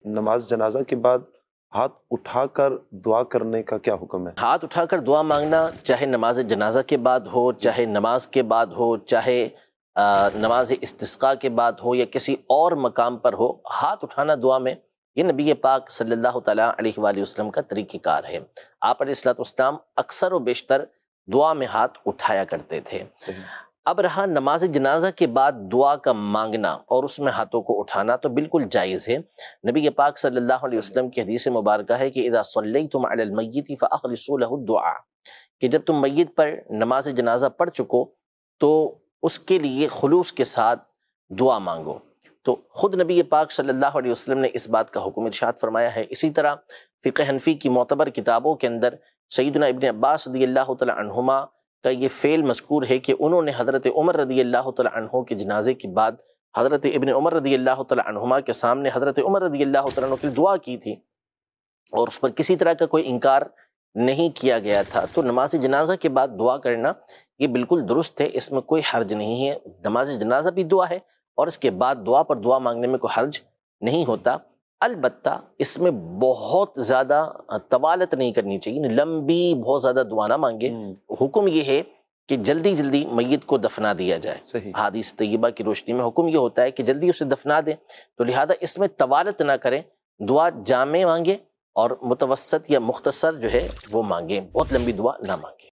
نماز جنازہ کے بعد ہاتھ اٹھا کر دعا کرنے کا کیا حکم ہے؟ ہاتھ اٹھا کر دعا مانگنا، چاہے نماز جنازہ کے بعد ہو، چاہے نماز کے بعد ہو، چاہے نماز استسقاء کے بعد ہو، یا کسی اور مقام پر ہو، ہاتھ اٹھانا دعا میں یہ نبی پاک صلی اللہ تعالیٰ علیہ وآلہ وسلم کا طریقہ کار ہے۔ آپ علیہ الصلوۃ والسلام اکثر و بیشتر دعا میں ہاتھ اٹھایا کرتے تھے۔ صحیح۔ اب رہا نماز جنازہ کے بعد دعا کا مانگنا اور اس میں ہاتھوں کو اٹھانا، تو بالکل جائز ہے۔ نبی پاک صلی اللہ علیہ وسلم کی حدیث مبارکہ ہے کہ اذا صلیتم علی المیت فاخلصوا له الدعاء، کہ جب تم میت پر نماز جنازہ پڑھ چکو تو اس کے لیے خلوص کے ساتھ دعا مانگو۔ تو خود نبی پاک صلی اللہ علیہ وسلم نے اس بات کا حکم ارشاد فرمایا ہے۔ اسی طرح فقہ حنفی کی معتبر کتابوں کے اندر سیدنا ابن عباس رضی اللہ تعالی عنہما کا یہ فعل مذکور ہے کہ انہوں نے حضرت عمر رضی اللہ تعالی عنہ کے جنازے کے بعد حضرت ابن عمر رضی اللہ تعالی عنہما کے سامنے حضرت عمر رضی اللہ تعالی عنہ کی دعا کی تھی، اور اس پر کسی طرح کا کوئی انکار نہیں کیا گیا تھا۔ تو نماز جنازہ کے بعد دعا کرنا یہ بالکل درست ہے، اس میں کوئی حرج نہیں ہے۔ نماز جنازہ بھی دعا ہے اور اس کے بعد دعا پر دعا مانگنے میں کوئی حرج نہیں ہوتا۔ البتہ اس میں بہت زیادہ طوالت نہیں کرنی چاہیے، لمبی بہت زیادہ دعا نہ مانگے۔ حکم یہ ہے کہ جلدی جلدی میت کو دفنا دیا جائے۔ صحیح۔ حدیث طیبہ کی روشنی میں حکم یہ ہوتا ہے کہ جلدی اسے دفنا دیں، تو لہذا اس میں طوالت نہ کریں، دعا جامع مانگے اور متوسط یا مختصر جو ہے وہ مانگیں، بہت لمبی دعا نہ مانگیں۔